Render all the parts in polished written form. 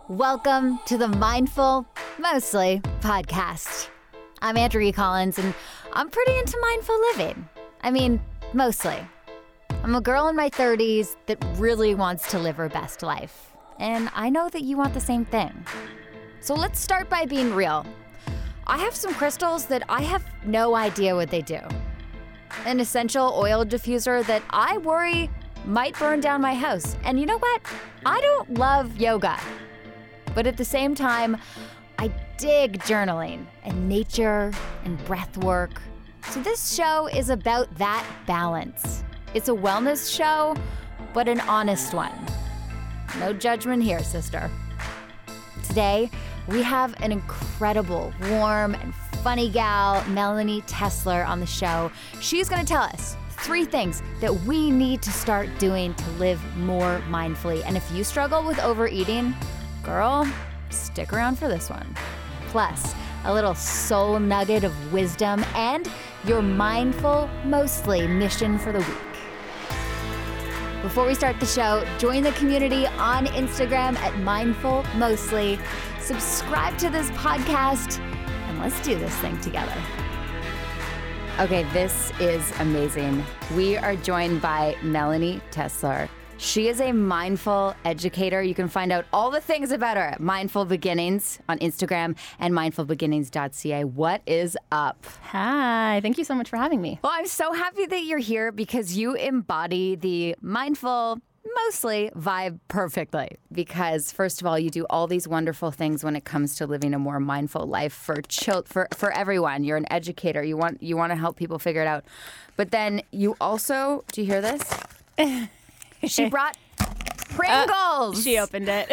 Welcome to the Mindful Mostly podcast. I'm Andrea Collins, and I'm pretty into mindful living. I mean, mostly. I'm a girl in my 30s that really wants to live her best life. And I know that you want the same thing. So let's start by being real. I have some crystals that I have no idea what they do. An essential oil diffuser that I worry might burn down my house. And you know what? I don't love yoga. But at the same time, I dig journaling and nature and breath work. So this show is about that balance. It's a wellness show, but an honest one. No judgment here, sister. Today, we have an incredible, warm, and funny gal, Melanie Tesler, on the show. She's going to tell us 3 things that we need to start doing to live more mindfully. And if you struggle with overeating, girl, stick around for this one. Plus, a little soul nugget of wisdom and your Mindful Mostly mission for the week. Before we start the show, join the community on Instagram at Mindful Mostly. Subscribe to this podcast, and let's do this thing together. Okay, this is amazing. We are joined by Melanie Tesler. She is a mindful educator. You can find out all the things about her at Mindful Beginnings on Instagram and mindfulbeginnings.ca. What is up? Hi, thank you so much for having me. Well, I'm so happy that you're here because you embody the mindful mostly vibe perfectly. Because first of all, you do all these wonderful things when it comes to living a more mindful life for everyone. You're an educator. You want to help people figure it out. But then you also, do you hear this? She brought Pringles. She opened it.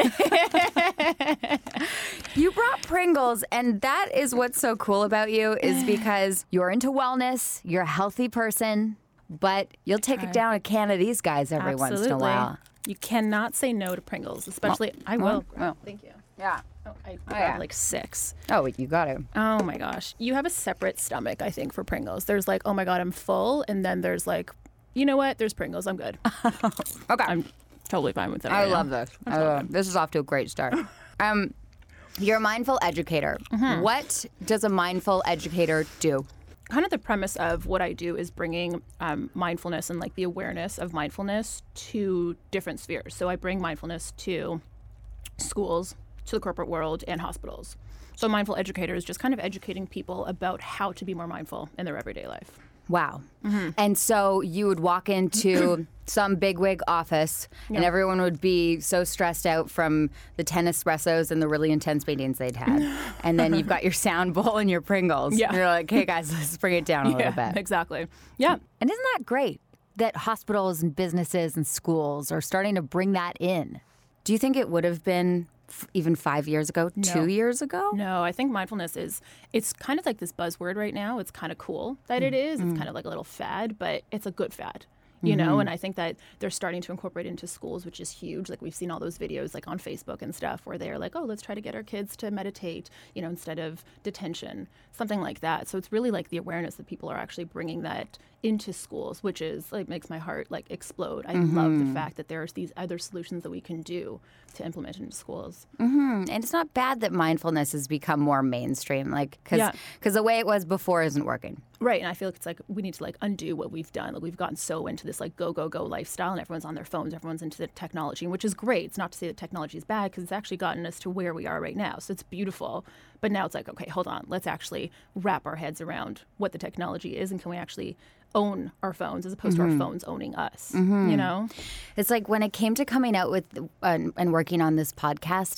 You brought Pringles, and that is what's so cool about you is because you're into wellness, you're a healthy person, but you'll take down a can of these guys every once in a while. You cannot say no to Pringles, especially I will. Thank you. Yeah. I have like 6. Oh, you got to. Oh my gosh. You have a separate stomach, I think, for Pringles. There's like, oh my God, I'm full. And then there's like, you know what? There's Pringles. I'm good. Okay. I'm totally fine with that. I love this. This is off to a great start. You're a mindful educator. Mm-hmm. What does a mindful educator do? Kind of the premise of what I do is bringing mindfulness and like the awareness of mindfulness to different spheres. So I bring mindfulness to schools, to the corporate world, and hospitals. So a mindful educator is just kind of educating people about how to be more mindful in their everyday life. Wow. Mm-hmm. And so you would walk into some bigwig office and everyone would be so stressed out from the 10 espressos and the really intense meetings they'd had. And then you've got your sound bowl and your Pringles. Yeah. And you're like, hey guys, let's bring it down a little bit. Exactly. Yeah. And isn't that great that hospitals and businesses and schools are starting to bring that in? Do you think it would have been even 5 years ago, 2 years ago? No, I think mindfulness it's kind of like this buzzword right now. It's kind of cool that it is. It's kind of like a little fad, but it's a good fad, you know? And I think that they're starting to incorporate it into schools, which is huge. Like we've seen all those videos like on Facebook and stuff where they're like, oh, let's try to get our kids to meditate, you know, instead of detention, something like that. So it's really like the awareness that people are actually bringing that into schools, which is like makes my heart like explode. I love the fact that there's these other solutions that we can do to implement into schools. And it's not bad that mindfulness has become more mainstream, like because the way it was before isn't working. Right, and I feel like it's like we need to like undo what we've done. Like we've gotten so into this like go lifestyle, and everyone's on their phones, everyone's into the technology, which is great. It's not to say that technology is bad because it's actually gotten us to where we are right now. So it's beautiful. But now it's like, okay, hold on, let's actually wrap our heads around what the technology is, and can we actually own our phones as opposed to our phones owning us, you know? It's like when it came to coming out with and working on this podcast,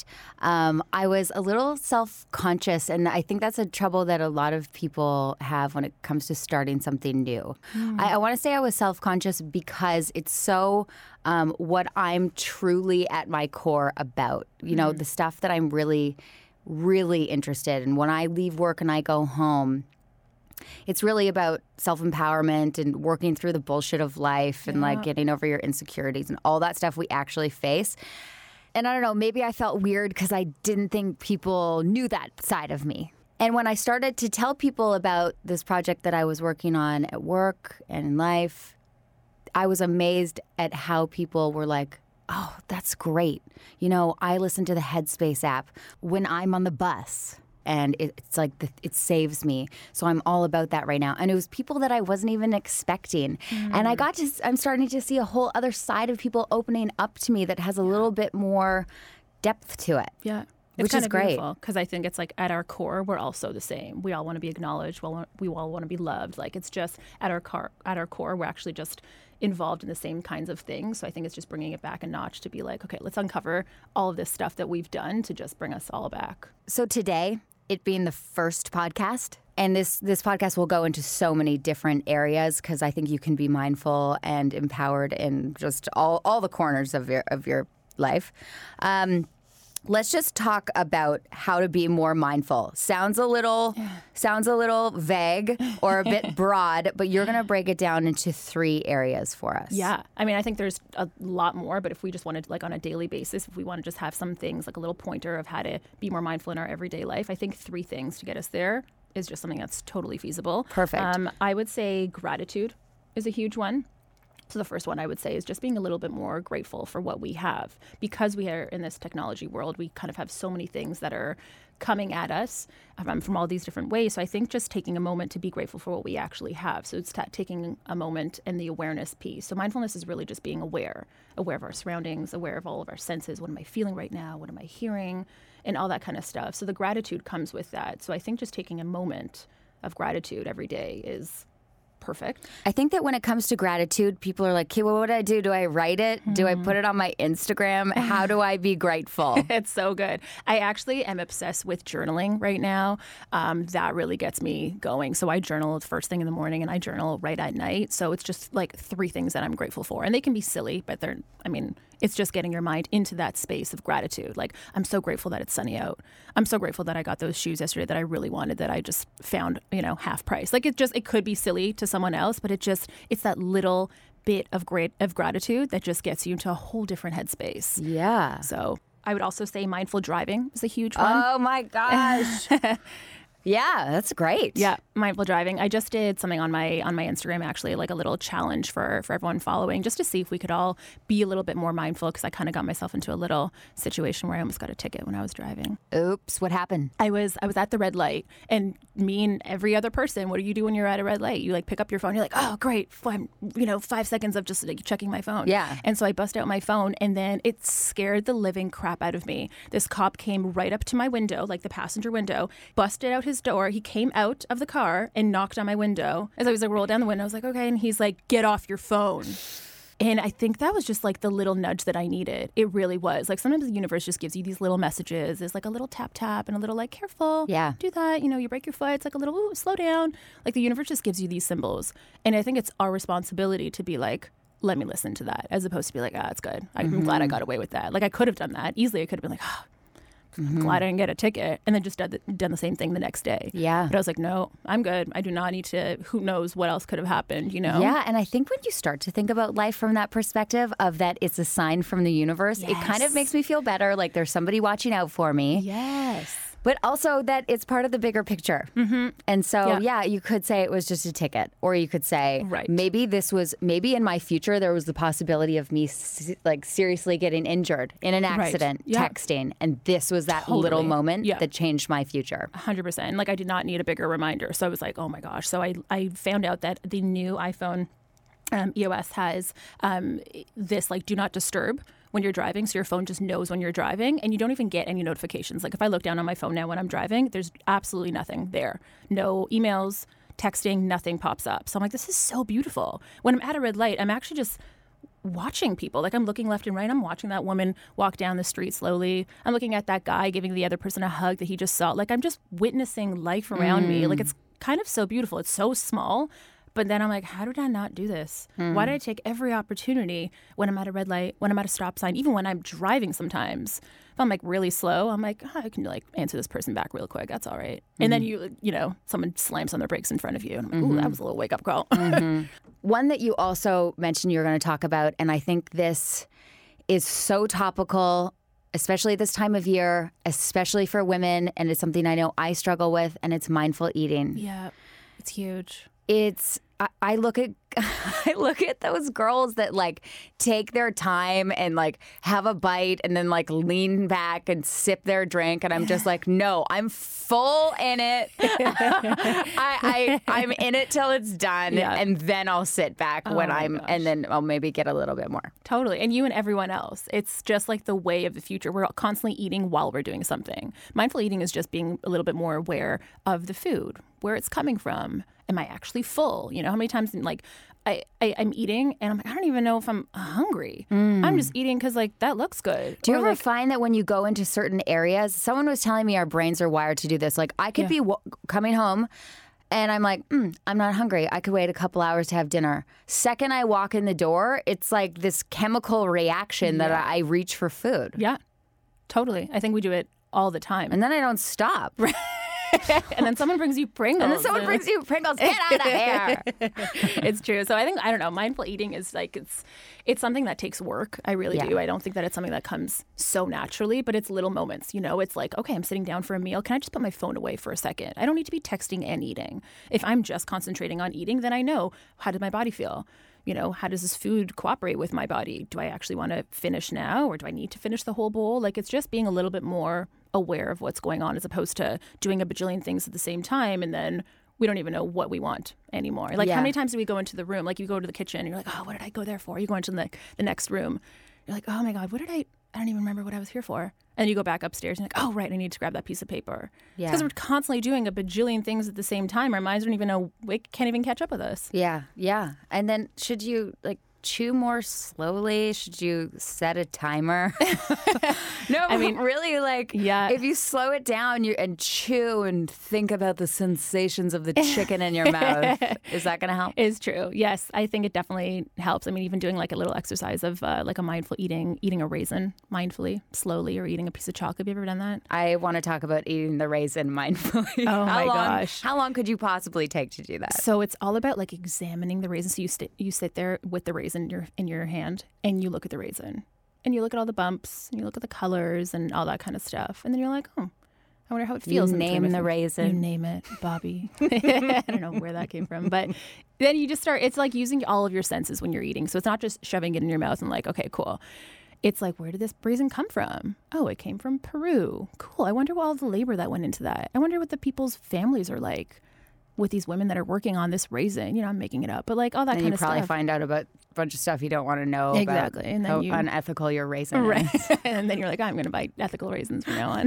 I was a little self-conscious, and I think that's a trouble that a lot of people have when it comes to starting something new. I want to say I was self-conscious because it's so what I'm truly at my core about, you know, the stuff that I'm really, really interested in. When I leave work and I go home, it's really about self-empowerment and working through the bullshit of life and like getting over your insecurities and all that stuff we actually face. And I don't know, maybe I felt weird because I didn't think people knew that side of me. And when I started to tell people about this project that I was working on at work and in life, I was amazed at how people were like, oh, that's great. You know, I listen to the Headspace app when I'm on the bus. And it's like, it saves me. So I'm all about that right now. And it was people that I wasn't even expecting. And I'm starting to see a whole other side of people opening up to me that has a little bit more depth to it. Yeah. Which is great. Because I think it's like at our core, we're all so the same. We all want to be acknowledged. We all want to be loved. Like it's just at our core, we're actually just involved in the same kinds of things. So I think it's just bringing it back a notch to be like, okay, let's uncover all of this stuff that we've done to just bring us all back. So today, it being the first podcast, and this podcast will go into so many different areas because I think you can be mindful and empowered in just all the corners of your life. Let's just talk about how to be more mindful. Sounds a little vague or a bit broad, but you're going to break it down into 3 areas for us. Yeah. I mean, I think there's a lot more, but if we just wanted, like on a daily basis, if we want to just have some things, like a little pointer of how to be more mindful in our everyday life, I think 3 things to get us there is just something that's totally feasible. Perfect. I would say gratitude is a huge one. So the first one I would say is just being a little bit more grateful for what we have. Because we are in this technology world, we kind of have so many things that are coming at us from all these different ways. So I think just taking a moment to be grateful for what we actually have. So it's taking a moment and the awareness piece. So mindfulness is really just being aware of our surroundings, aware of all of our senses. What am I feeling right now? What am I hearing? And all that kind of stuff. So the gratitude comes with that. So I think just taking a moment of gratitude every day is perfect. I think that when it comes to gratitude, people are like, okay, well, what do I do? Do I write it? Do I put it on my Instagram? How do I be grateful? It's so good. I actually am obsessed with journaling right now. That really gets me going. So I journal the first thing in the morning and I journal right at night. So it's just like 3 things that I'm grateful for. And they can be silly, but it's just getting your mind into that space of gratitude. Like, I'm so grateful that it's sunny out. I'm so grateful that I got those shoes yesterday that I really wanted that I just found, half price. Like it could be silly to someone else, but it's that little bit of gratitude that just gets you into a whole different headspace. Yeah. So I would also say mindful driving is a huge one. Oh my gosh. Yeah, that's great. Yeah, mindful driving. I just did something on my Instagram, actually, like a little challenge for everyone following, just to see if we could all be a little bit more mindful, because I kind of got myself into a little situation where I almost got a ticket when I was driving. Oops, what happened? I was at the red light, and me and every other person, what do you do when you're at a red light? You like pick up your phone, you're like, oh, great, 5 seconds of just like checking my phone. Yeah. And so I bust out my phone, and then it scared the living crap out of me. This cop came right up to my window, like the passenger window, busted out his door. He came out of the car and knocked on my window. As I was like, roll down the window, I was like, okay. And he's like, get off your phone. And I think that was just like the little nudge that I needed. It really was. Like sometimes the universe just gives you these little messages. There's like a little tap tap and a little like, careful. Yeah. Do that. You break your foot. It's like a little, ooh, slow down. Like the universe just gives you these symbols. And I think it's our responsibility to be like, let me listen to that, as opposed to be like, it's good. I'm glad I got away with that. Like I could have done that easily. I could have been like, I'm glad I didn't get a ticket, and then just done the same thing the next day. Yeah. But I was like, no, I'm good. I do not need to, who knows what else could have happened, Yeah, and I think when you start to think about life from that perspective of that it's a sign from the universe, It kind of makes me feel better, like there's somebody watching out for me. Yes. But also that it's part of the bigger picture. Mm-hmm. And so, you could say it was just a ticket. Or you could say, maybe in my future, there was the possibility of me seriously getting injured in an accident, texting. And this was that little moment that changed my future. 100%. Like I did not need a bigger reminder. So I was like, oh my gosh. So I found out that the new iPhone EOS has this like do not disturb when you're driving, so your phone just knows when you're driving, and you don't even get any notifications. Like if I look down on my phone now when I'm driving, there's absolutely nothing there. No emails, texting, nothing pops up. So I'm like, this is so beautiful. When I'm at a red light, I'm actually just watching people. Like I'm looking left and right. I'm watching that woman walk down the street slowly. I'm looking at that guy giving the other person a hug that he just saw. Like I'm just witnessing life around me. Like it's kind of so beautiful. It's so small. But then I'm like, how did I not do this? Why did I take every opportunity when I'm at a red light, when I'm at a stop sign, even when I'm driving sometimes? If I'm like really slow, I'm like, I can like answer this person back real quick. That's all right. And then someone slams on their brakes in front of you. And I'm like, ooh, that was a little wake up call. One that you also mentioned you're going to talk about, and I think this is so topical, especially this time of year, especially for women. And it's something I know I struggle with, and it's mindful eating. Yeah, it's huge. I look at I look at those girls that like take their time and like have a bite and then like lean back and sip their drink, and I'm just like, no, I'm full in it. I'm in it till it's done, and then I'll sit back and then I'll maybe get a little bit more. Totally. And you and everyone else. It's just like the way of the future. We're constantly eating while we're doing something. Mindful eating is just being a little bit more aware of the food, where it's coming from. Am I actually full? You know, how many times like I'm eating and I'm like, I don't even know if I'm hungry. I'm just eating because like that looks good. Do you ever find that when you go into certain areas, someone was telling me our brains are wired to do this. Like I could be coming home and I'm like, I'm not hungry. I could wait a couple hours to have dinner. Second I walk in the door, it's like this chemical reaction that I reach for food. Yeah, totally. I think we do it all the time. And then I don't stop. And then someone brings you Pringles. Get out of here. It's true. So I don't know, mindful eating is like, it's something that takes work. I really do. I don't think that it's something that comes so naturally, but it's little moments. You know, it's like, okay, I'm sitting down for a meal. Can I just put my phone away for a second? I don't need to be texting and eating. If I'm just concentrating on eating, then I know, how did my body feel? You know, how does this food cooperate with my body? Do I actually want to finish now, or do I need to finish the whole bowl? Like, it's just being a little bit more aware of what's going on, as opposed to doing a bajillion things at the same time, and then we don't even know what we want anymore. Like, how many times do we go into the room? Like, you go to the kitchen, and you're like, oh, what did I go there for? You go into the next room. You're like, oh, my God, I don't even remember what I was here for. And you go back upstairs, and you're like, oh, right, I need to grab that piece of paper. Yeah. Because we're constantly doing a bajillion things at the same time. Our minds don't even know, we can't even catch up with us. Yeah, yeah. And then should you, like, chew more slowly? Should you set a timer? No, I mean, really, like, if you slow it down and chew and think about the sensations of the chicken in your mouth, is that going to help? It's true. Yes, I think it definitely helps. I mean, even doing like a little exercise of like a mindful eating a raisin mindfully, slowly, or eating a piece of chocolate. Have you ever done that? I want to talk about eating the raisin mindfully. Oh my gosh. How long could you possibly take to do that? So it's all about like examining the raisin. So you sit there with the raisin in your hand, and you look at the raisin, and you look at all the bumps, and you look at the colors and all that kind of stuff, and then you're like, oh, I wonder how it feels. You name the raisin. You name it, Bobby. I don't know where that came from, but then you just start. It's like using all of your senses when you're eating. So it's not just shoving it in your mouth and like, okay, cool. It's like, where did this raisin come from? Oh, it came from Peru. Cool. I wonder all the labor that went into that. I wonder what the people's families are like with these women that are working on this raisin. You know, I'm making it up, but like all that kind of stuff. You probably find out about a bunch of stuff you don't want to know exactly. about and then how unethical your raisin right. is. And then you're like, I'm going to buy ethical raisins from now on.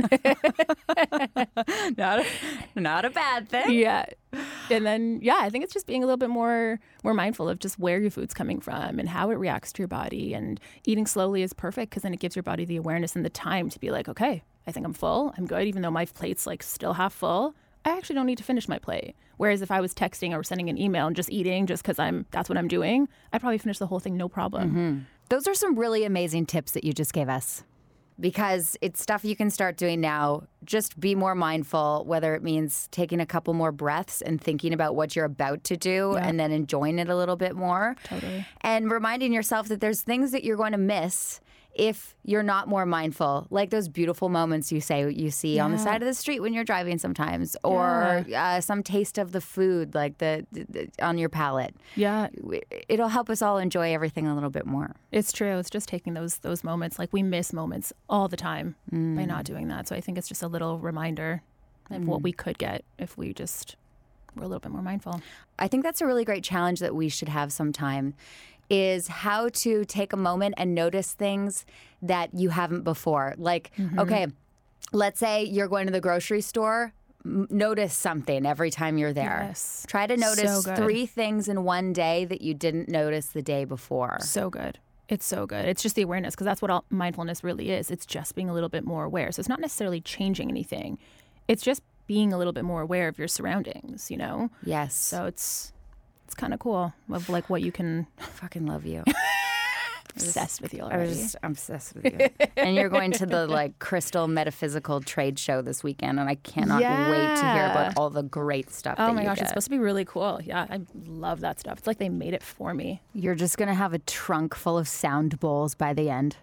Not a bad thing. Yeah. And then, I think it's just being a little bit more mindful of just where your food's coming from and how it reacts to your body. And eating slowly is perfect because then it gives your body the awareness and the time to be like, okay, I think I'm full. I'm good. Even though my plate's like still half full, I actually don't need to finish my plate. Whereas if I was texting or sending an email and just eating just because that's what I'm doing, I'd probably finish the whole thing no problem. Mm-hmm. Those are some really amazing tips that you just gave us, because it's stuff you can start doing now. Just be more mindful, whether it means taking a couple more breaths and thinking about what you're about to do and then enjoying it a little bit more. Totally. And reminding yourself that there's things that you're going to miss if you're not more mindful, like those beautiful moments you see on the side of the street when you're driving sometimes, or some taste of the food, like the on your palate. Yeah. It'll help us all enjoy everything a little bit more. It's true. It's just taking those moments. Like, we miss moments all the time by not doing that. So I think it's just a little reminder of what we could get if we just were a little bit more mindful. I think that's a really great challenge that we should have sometime, is how to take a moment and notice things that you haven't before. Like, okay, let's say you're going to the grocery store. Notice something every time you're there. Yes. Try to notice 3 things in one day that you didn't notice the day before. So good. It's so good. It's just the awareness, because that's what mindfulness really is. It's just being a little bit more aware. So it's not necessarily changing anything. It's just being a little bit more aware of your surroundings, you know? Yes. So it's kind of cool of like what you can. I fucking love you. obsessed with you I'm already. just obsessed with you. And you're going to the like Crystal Metaphysical Trade Show this weekend, and I cannot wait to hear about all the great stuff that Oh my you gosh, get. it's supposed to be really cool. Yeah, I love that stuff. It's like they made it for me. You're just going to have a trunk full of sound bowls by the end.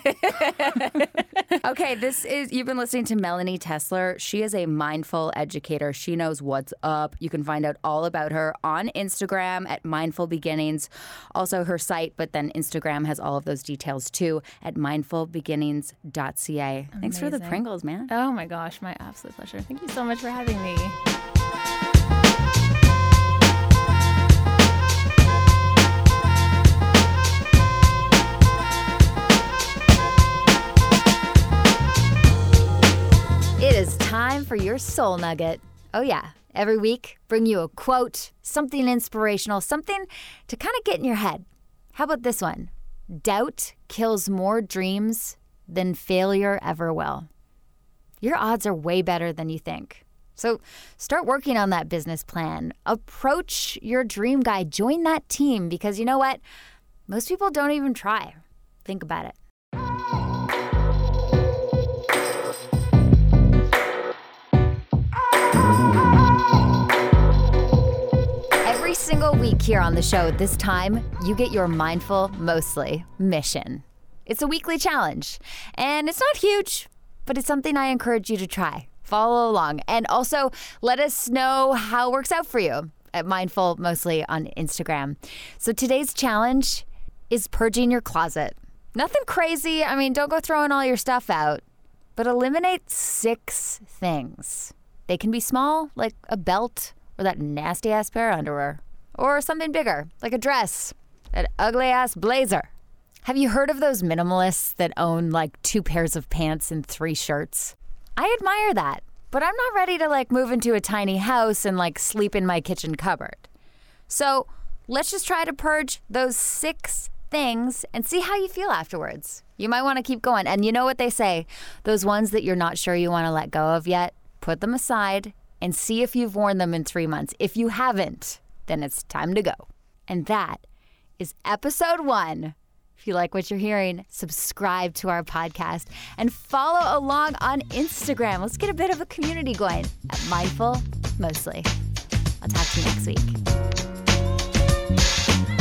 Okay, you've been listening to Melanie Tesler. She is a mindful educator. She knows what's up. You can find out all about her on Instagram at Mindful Beginnings. Also her site, but then Instagram has all of those details too at mindfulbeginnings.ca. Thanks for the Amazing. Pringles, man. Oh my gosh, my absolute pleasure. Thank you so much for having me. It is time for your soul nugget. Oh, yeah. Every week, bring you a quote, something inspirational, something to kind of get in your head. How about this one? Doubt kills more dreams than failure ever will. Your odds are way better than you think. So start working on that business plan. Approach your dream guy. Join that team because you know what? Most people don't even try. Think about it. Every single week here on the show at this time, you get your Mindful Mostly mission. It's a weekly challenge, and it's not huge, but it's something I encourage you to try. Follow along, and also let us know how it works out for you at Mindful Mostly on Instagram. So today's challenge is purging your closet. Nothing crazy. I mean, don't go throwing all your stuff out, but eliminate 6 things. They can be small, like a belt or that nasty-ass pair of underwear, or something bigger, like a dress, that ugly-ass blazer. Have you heard of those minimalists that own like 2 pairs of pants and 3 shirts? I admire that, but I'm not ready to like move into a tiny house and like sleep in my kitchen cupboard. So let's just try to purge those 6 things and see how you feel afterwards. You might want to keep going. And you know what they say, those ones that you're not sure you want to let go of yet, put them aside and see if you've worn them in 3 months. If you haven't, then it's time to go. And that is episode 1. If you like what you're hearing, subscribe to our podcast and follow along on Instagram. Let's get a bit of a community going at Mindful Mostly. I'll talk to you next week.